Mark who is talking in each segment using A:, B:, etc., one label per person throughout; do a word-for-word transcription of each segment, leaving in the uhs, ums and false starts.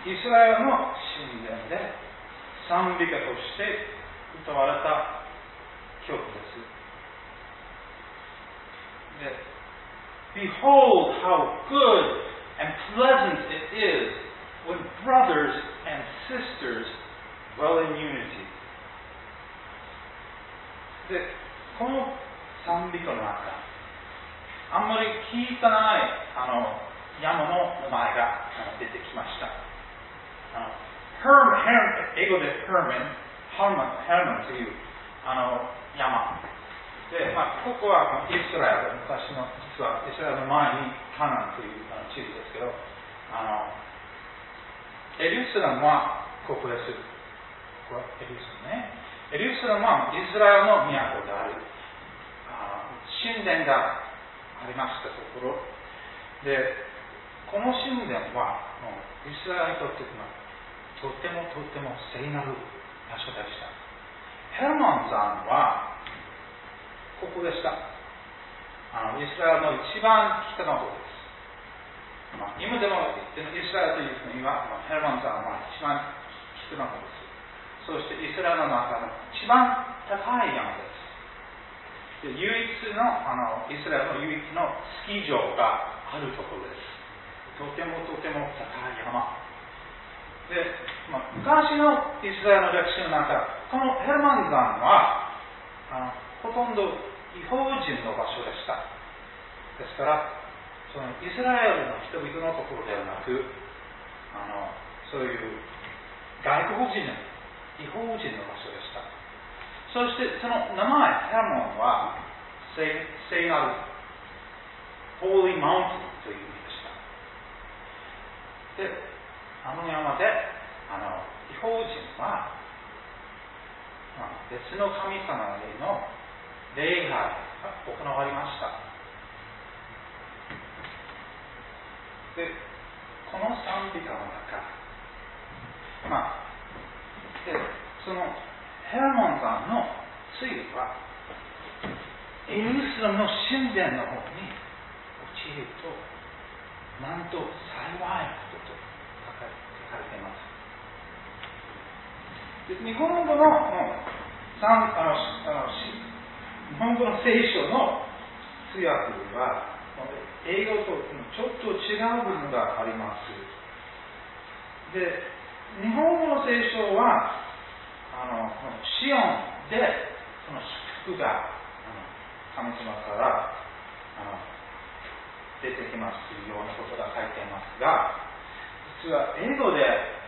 A: イスラエルの神殿で賛美歌として歌われた曲です。で、Behold how good and pleasant it is when brothers and sisters dwell in unity. で、この賛美歌の中、あんまり聞いたないあの山の名前が出てきました。あのヘルヘル英語でヘルメン、ハルマン、ヘルマンというあの山。で、まあ、ここはイスラエル、昔の実はイスラエルの前にカナンというあの地図ですけど、あのエルサレムはここです。これはエルサレムね。エルサレムはイスラエルの都である。あ神殿がありましたところで、この神殿はもうイスラエルにとってとてもとても聖なる場所でした。ヘルモン山はここでした。あのイスラエルの一番北の方です。まあ、今でもイスラエルという国は、まあ、ヘルモン山は一番北の方です。そしてイスラエルの中の一番高い山です。で唯一の、あのイスラエルの唯一のスキー場があるところです。とてもとても高い山。で、まあ、昔のイスラエルの歴史の中、このヘルモン山はあのほとんど異邦人の場所でした。ですから、そのイスラエルの人々のところではなく、あのそういう外国人の異邦人の場所でした。そしてその名前ヘルモンは聖なる Holy Mountain という意味でした。で、あの山であの異邦人は、まあ、別の神様への礼拝が行われました。で、この賛美歌の中、まあ、で、そのヘルモン山のつゆはエルサレムの神殿の方に落ちると、なんと幸いなことと書かれています。で、日本語の、あのあの日本語の聖書の通訳は英語とちょっと違う部分があります。で、日本語の聖書はあのシオンでその祝福があの神様からあの出てきますというようなことが書いていますが、実は英語で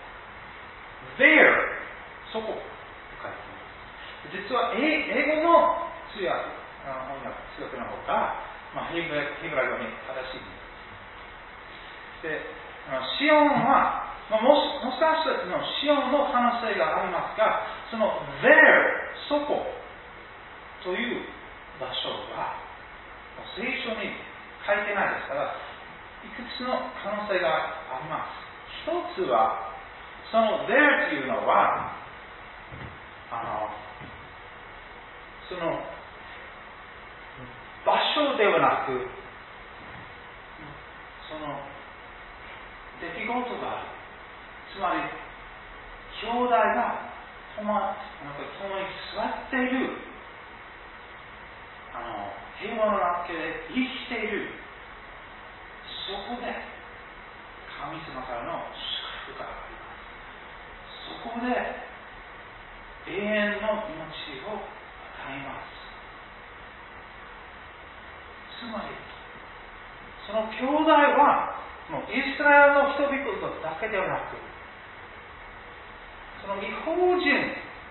A: there そこと書いています。実は英語の通訳、翻訳通訳の方が、まあ、ヘブライ語に正しいんです。で、シオンは、まあ、もしもしかしたらのシオンの可能性がありますが、その there そこという場所は聖書に書いてないですから、いくつの可能性があります。一つは、その there というのは、あのその場所ではなく、その出来事がある。つまり、兄弟が共に座っている、あの平和の中で生きている、そこで神様からの祝福があります。そこで永遠の命を与えます。つまり、その兄弟はもうイスラエルの人々だけではなく、その異邦人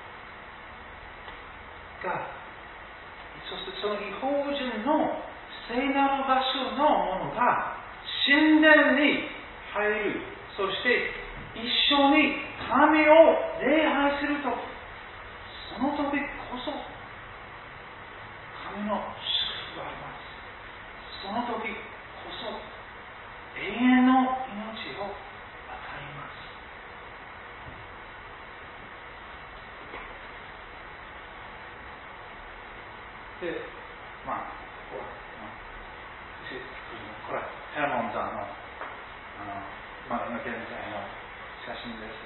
A: が、そしてその異邦人の聖なる場所のものが神殿に入る、そして一緒に神を礼拝するとき、その時こそ神の祝福があります。その時こそ永遠の命を与えます。で、まあ、ここは、まあ、これはヘルモン山の、あの、まあ、今現在の写真です。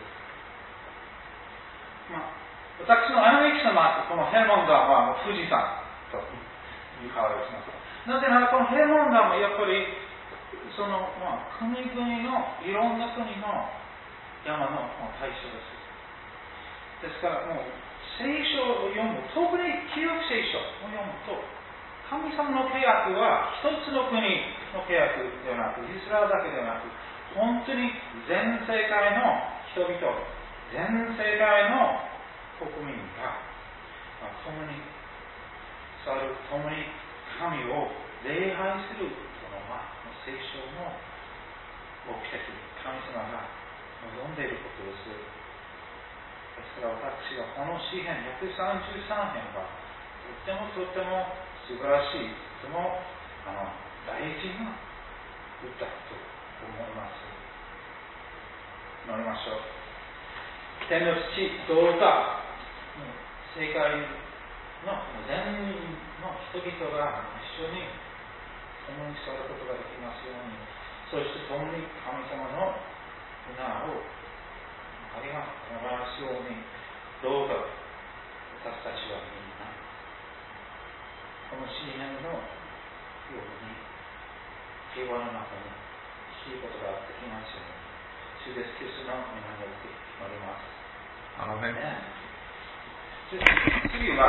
A: まあ、私のアナミキスのマーク、このヘルモン川は富士山という顔をします。なぜならこのヘルモン川もやっぱりその、まあ、国々のいろんな国の山の対象です。ですからもう聖書を読む、特に旧約聖書を読むと、神様の契約は一つの国の契約ではなく、イスラエルだけではなく、本当に全世界の人々、全世界の国民が、まあ、共に去る、共に神を礼拝するその、まあ、聖書の目的、神様が望んでいることです。ですから私はこの詩編ひゃくさんじゅうさん編はとてもとても素晴らしい、とてもあの大事な歌と思います。乗りましょう。天の父、どうか世界の全員の人々が一緒に共に去ることができますように、そして共に神様の皆をありがとうございますように、どうか私たちはみんなこの詩篇のように平和の中に生きることができますように、主イエスキリストの皆によって祈ります。
B: アーメン。
A: 次は